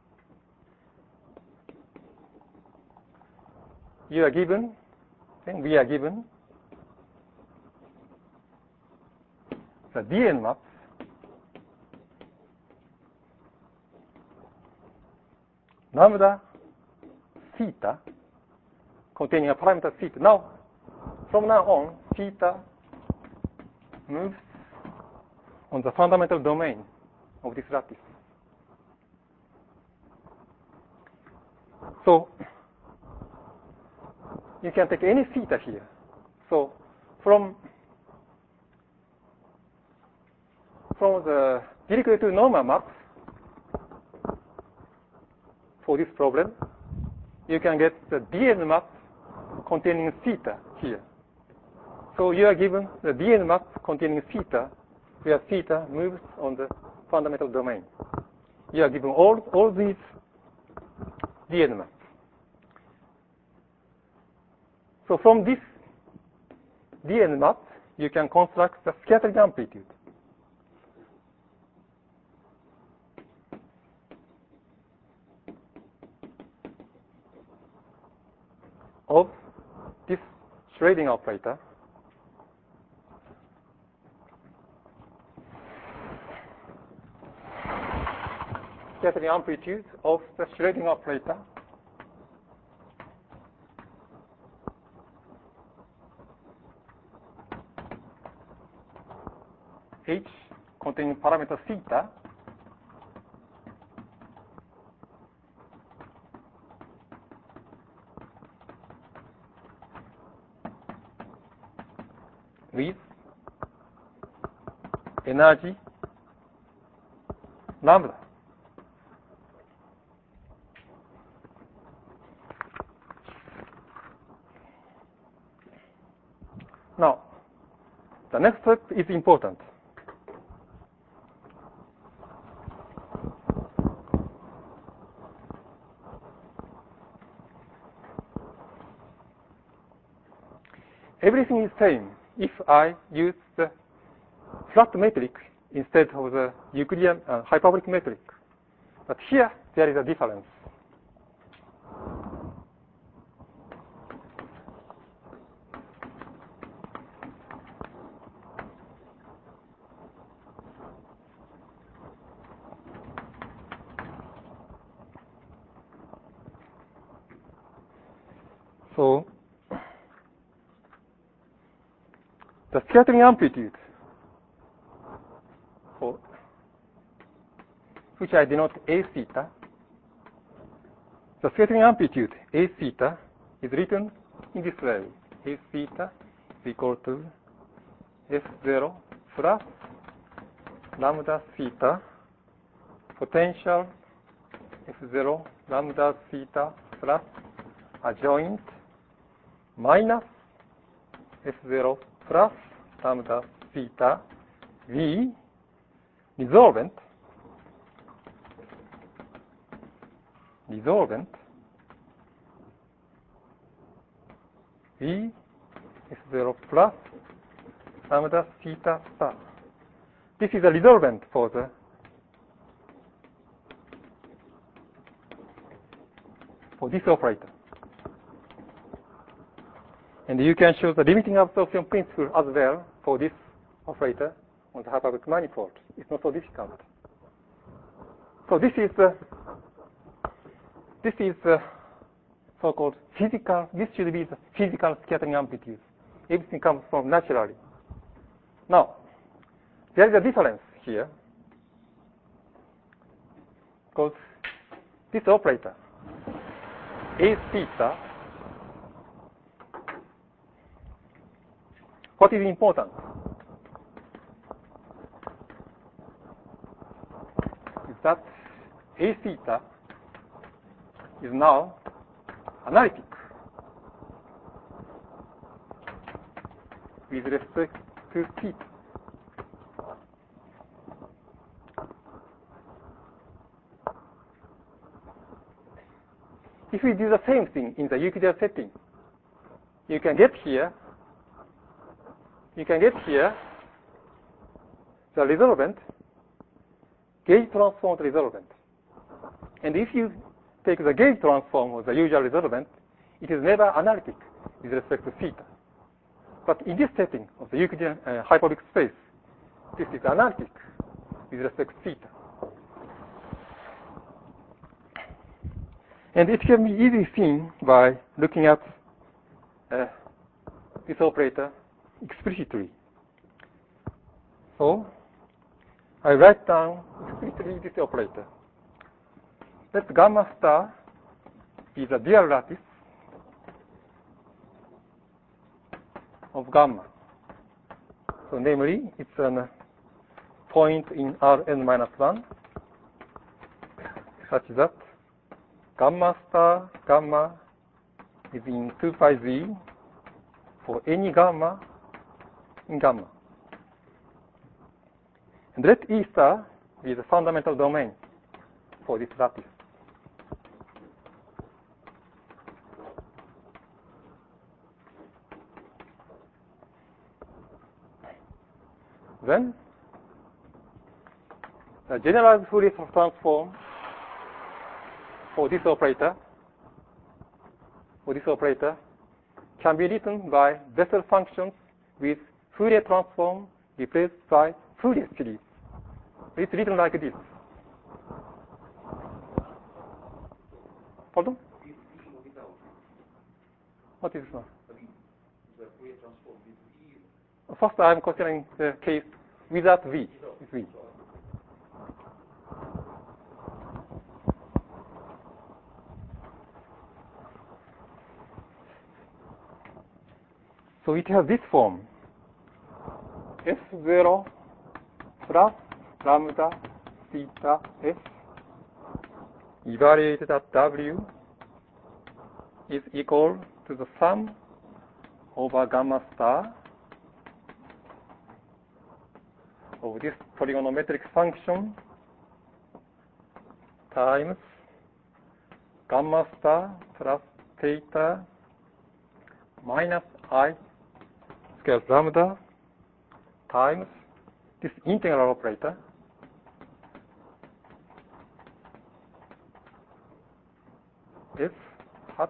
you are given, then we are given the D N maps lambda theta containing a parameter theta. Now, from now on, theta moves on the fundamental domain of this lattice. So, you can take any theta here. So, from from the Dirichlet to normal maps for this problem, you can get the D N map containing theta here. So you are given the D N map containing theta, where theta moves on the fundamental domain. You are given all, all these D N maps. So from this D N map, you can construct the scattering amplitude. Of this Schrödinger operator scattering amplitude of the Schrödinger operator H containing parameter theta with energy lambda. Now, the next step is important. Everything is same if I use the flat metric instead of the Euclidean uh, hyperbolic metric. But here, there is a difference. So, the scattering amplitude, for which I denote A theta, the scattering amplitude A theta is written in this way. A theta is equal to S zero plus lambda theta potential F zero lambda theta plus adjoint minus F zero plus lambda theta V resolvent resolvent V F zero plus lambda theta star. This is a resolvent for the for this operator. And you can show the limiting absorption principle as well for this operator on the hyperbolic manifold. It's not so difficult. So this is uh, this is uh, so-called physical. This should be the physical scattering amplitude. Everything comes from naturally. Now, there is a difference here, because this operator, A theta, what is important is that A theta is now analytic with respect to theta. If we do the same thing in the Euclidean setting, you can get here, you can get here the resolvent, gauge transformed resolvent. And if you take the gauge transform of the usual resolvent, it is never analytic with respect to theta. But in this setting of the Euclidean uh, hyperbolic space, this is analytic with respect to theta. And it can be easily seen by looking at uh, this operator explicitly. So I write down explicitly this operator. Let gamma star be the dual lattice of gamma. So namely, it's a point in R n minus one such that gamma star gamma is in two pi z for any gamma in gamma. And let E star be the fundamental domain for this lattice. Then the generalized Fourier transform for this operator for this operator can be written by Bessel functions with Fourier transform replaced by Fourier series. It's written like this. Pardon? What is this one? First, I'm considering the case without V. With V. So it has this form. F zero plus lambda theta S evaluated at W is equal to the sum over gamma star of this trigonometric function times gamma star plus theta minus I square lambda times this integral operator F hat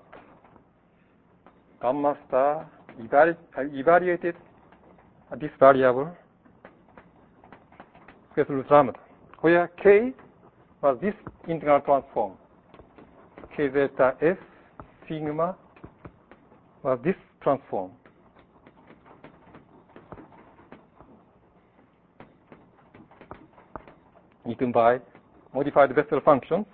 gamma star evalu evaluated at this variable square root lambda, where K was this integral transform. K zeta S sigma was this transform. Written by modified Bessel functions.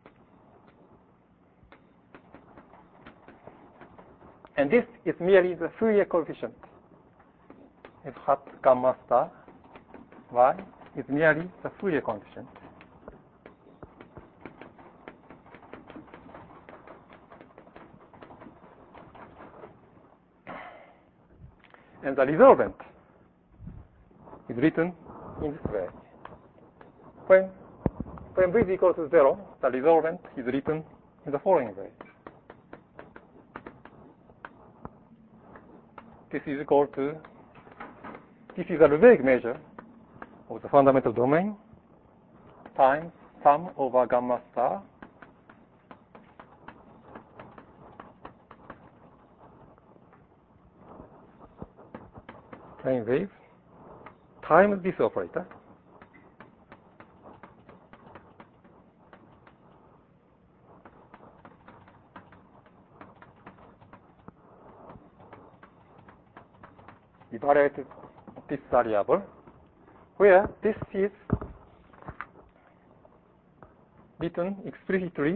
And this is merely the Fourier coefficient. F hat gamma star Y is merely the Fourier coefficient. And the resolvent is written in this way. When, when v is equal to zero, the resolvent is written in the following way. This is equal to, this is a Lebesgue measure of the fundamental domain times sum over gamma star plane wave times this operator evaluated this variable, where this is written explicitly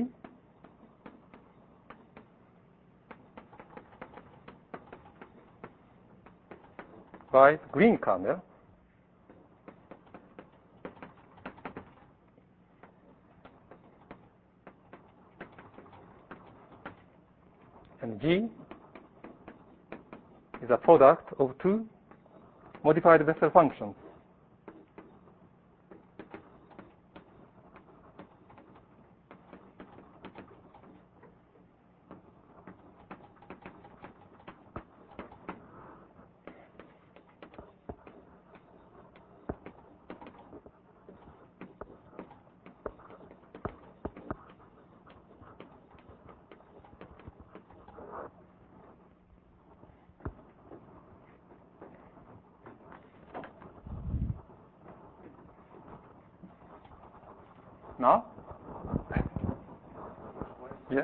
by green kernel and G is a product of two modified Bessel functions. Now? Yeah.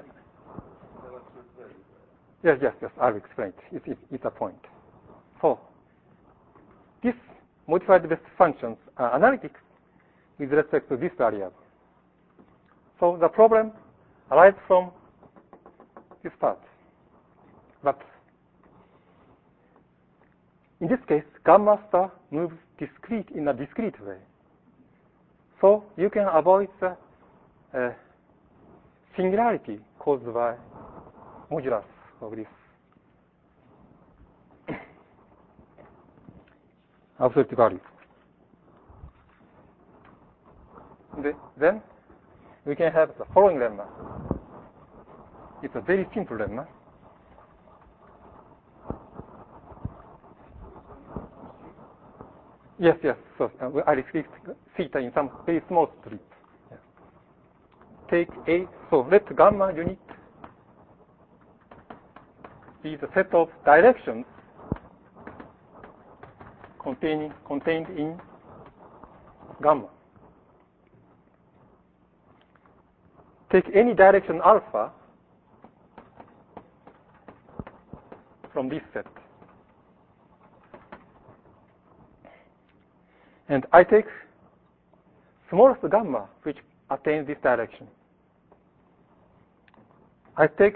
Yes, yes, yes, I'll explain it. It's, it's, it's a point. So, these modified Bessel functions are analytic with respect to this variable. So the problem arises from this part. But in this case, gamma star moves discrete in a discrete way. So you can avoid the uh, singularity caused by modulus of this absolute value. The, then we can have the following lemma. It's a very simple lemma. Yes, yes. So uh, I restrict theta in some very small strip. Yes. Take A. So let gamma unit be the set of directions containing contained in gamma. Take any direction alpha from this set. And I take smallest gamma which attains this direction. I take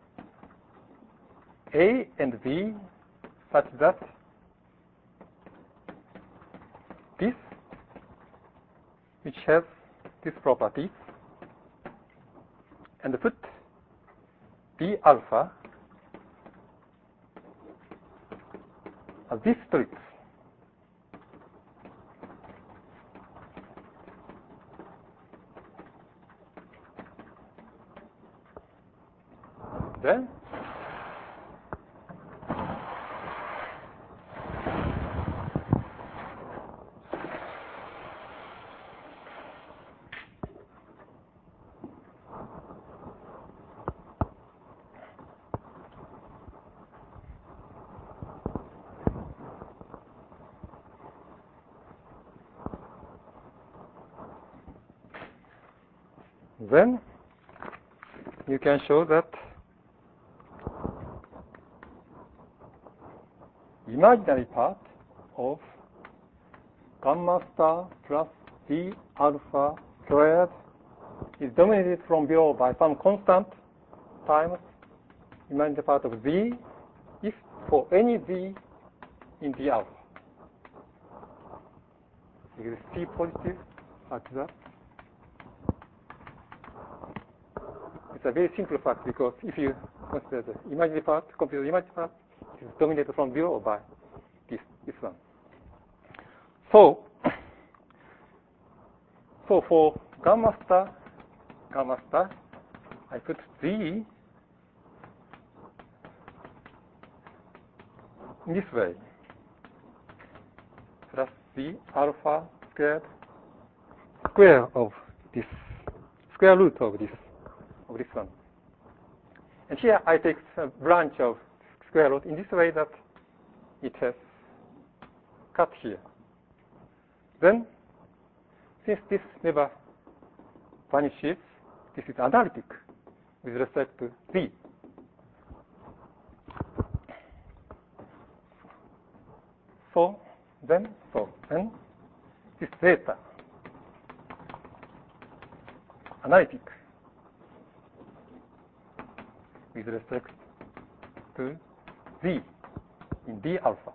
A and B such that this, which has these properties, and put B alpha as this strip. Then then you can show that imaginary part of gamma star plus D alpha squared is dominated from below by some constant times imaginary part of Z if for any Z in D alpha. You see positive like that. It's a very simple fact because if you consider the imaginary part, compute the imaginary part, it is dominated from below by this, this one. So, so for gamma star, gamma star, I put Z in this way, plus Z alpha squared, square of this, square root of this, of this one. And here I take a branch of square root in this way that it has cut here. Then, since this never vanishes, this is analytic with respect to Z. So then, so then, this zeta, analytic with respect to Z in D alpha.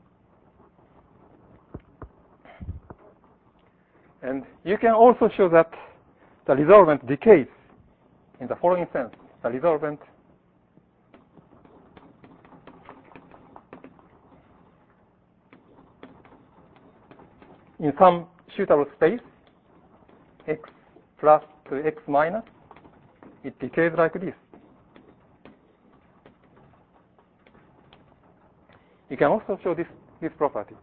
And you can also show that the resolvent decays in the following sense. The resolvent in some suitable space, x plus to x minus, it decays like this. You can also show this, this property.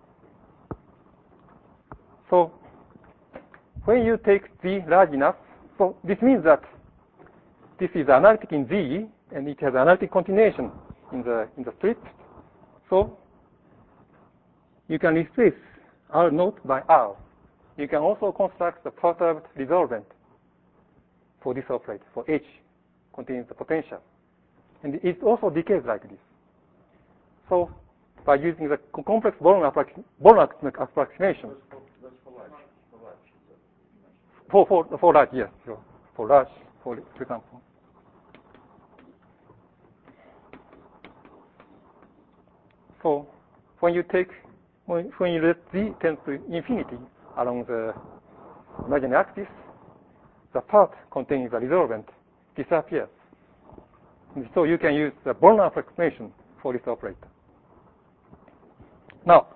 So when you take Z large enough, so this means that this is analytic in Z, and it has analytic continuation in the in the strip. So you can replace R naught by R. You can also construct the perturbed resolvent for this operator, for H contains the potential. And it also decays like this. So by using the complex Born approximation, For, for, for large, yes. So for large, for, for example. So when you take, when, when you let Z tend to infinity along the imaginary axis, the part containing the resolvent disappears. And so you can use the Born approximation for this operator. Now,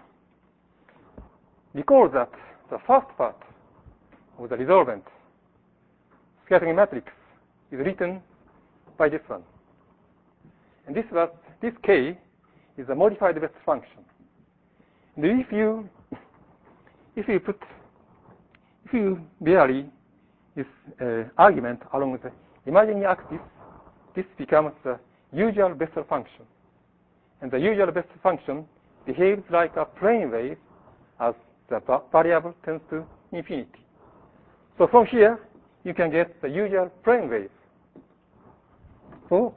because that the first part of the resolvent scattering matrix is written by this one. And this was, this K is a modified best function. And if you, if you put, if you vary this uh, argument along the imaginary axis, this becomes the usual Bessel function. And the usual Bessel function behaves like a plane wave as the variable tends to infinity. So from here, you can get the usual plane wave. So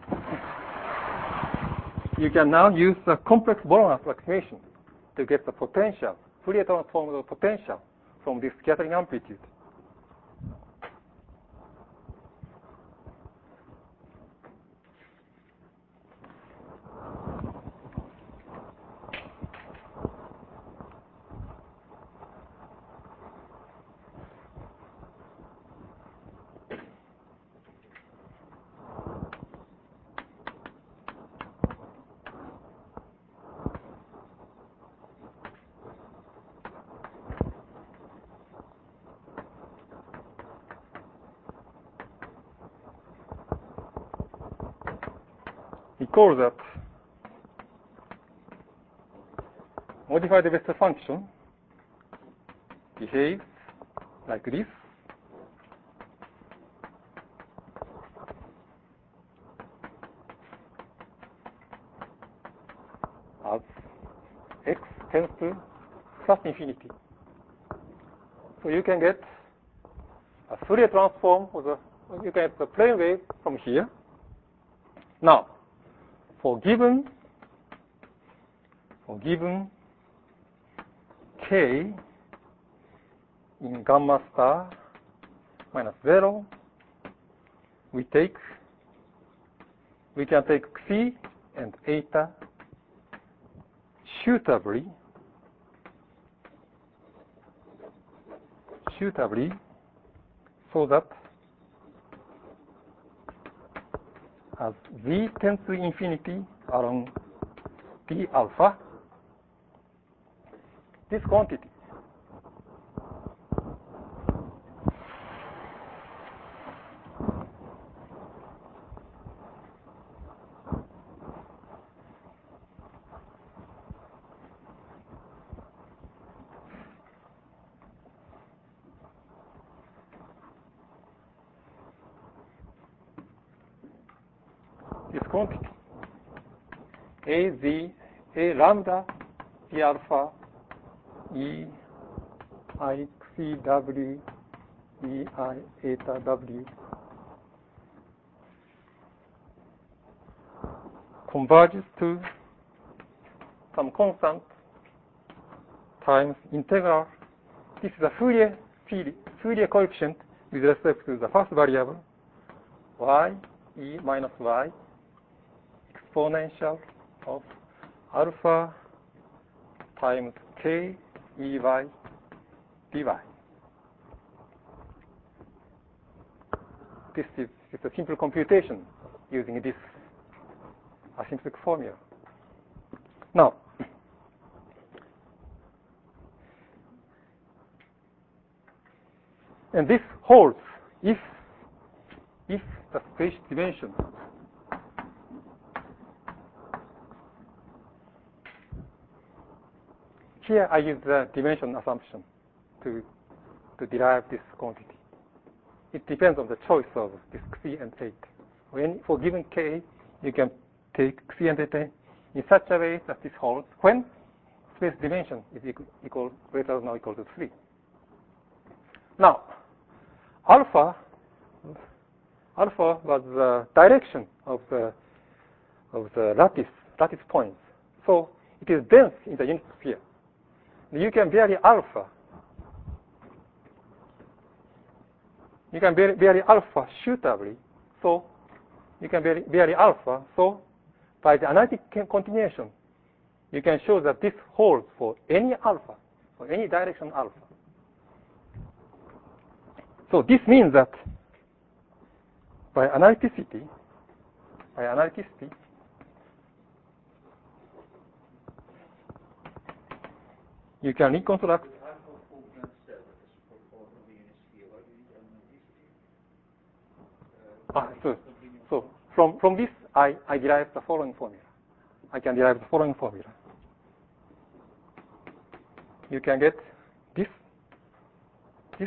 you can now use the complex Born approximation to get the potential, Fourier transform of potential from this scattering amplitude. Recall that modified Bessel function behaves like this. As x tends to plus infinity. So you can get a Fourier transform of the, you can get the plane wave from here. Now, for given, for given K in gamma star minus zero, we take, we can take Xi and eta suitably, suitably, so that as Z tends to infinity along D alpha, this quantity. This quantity, A Z, A lambda, E alpha, E I C W, E I eta W, converges to some constant times integral. This is a Fourier, Fourier coefficient with respect to the first variable, y, e minus y, exponential of alpha times k E y dy. This is, is a simple computation using this asymptotic formula. Now, and this holds if if the space dimension here I use the dimension assumption to to derive this quantity. It depends on the choice of this Xi and eight. When for given k, you can take Xi and eight in such a way that this holds when space dimension is equal, equal greater than or equal to three. Now, alpha alpha was the direction of the of the lattice lattice points. So it is dense in the unit sphere. You can vary alpha. You can vary, vary alpha suitably. So you can vary, vary alpha. So by the analytic continuation, you can show that this holds for any alpha, for any direction alpha. So this means that by analyticity, by analyticity, you can reconstruct. Ah, so, so from from this, I I derive the following formula. I can derive the following formula. You can get this, this.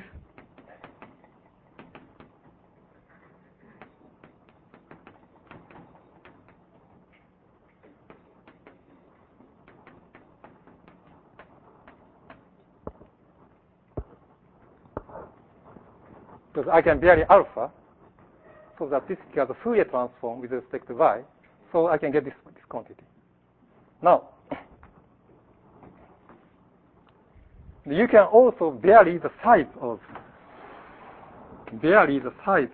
Because I can vary alpha, so that this has a Fourier transform with respect to y, so I can get this, this quantity. Now, you can also vary the size of vary the size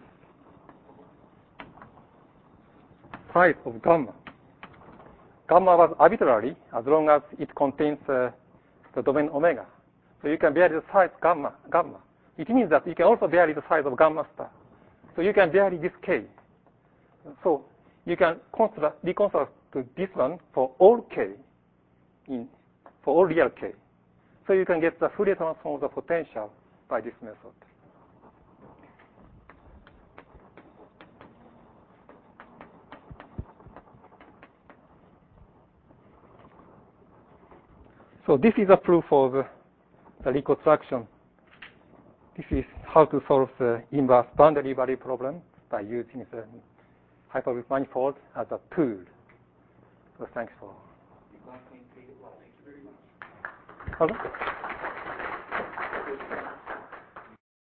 size of gamma. Gamma was arbitrary as long as it contains uh, the domain omega. So you can vary the size gamma gamma. It means that you can also vary the size of gamma star. So you can vary this k. So you can construct, reconstruct to this one for all k, in for all real k. So you can get the Fourier transform of the potential by this method. So this is a proof of uh, the reconstruction. This is how to solve the inverse boundary value problem by using the hyperbolic manifold as a tool. So thanks for. You can't maintain it well. Thank you very much. Hello?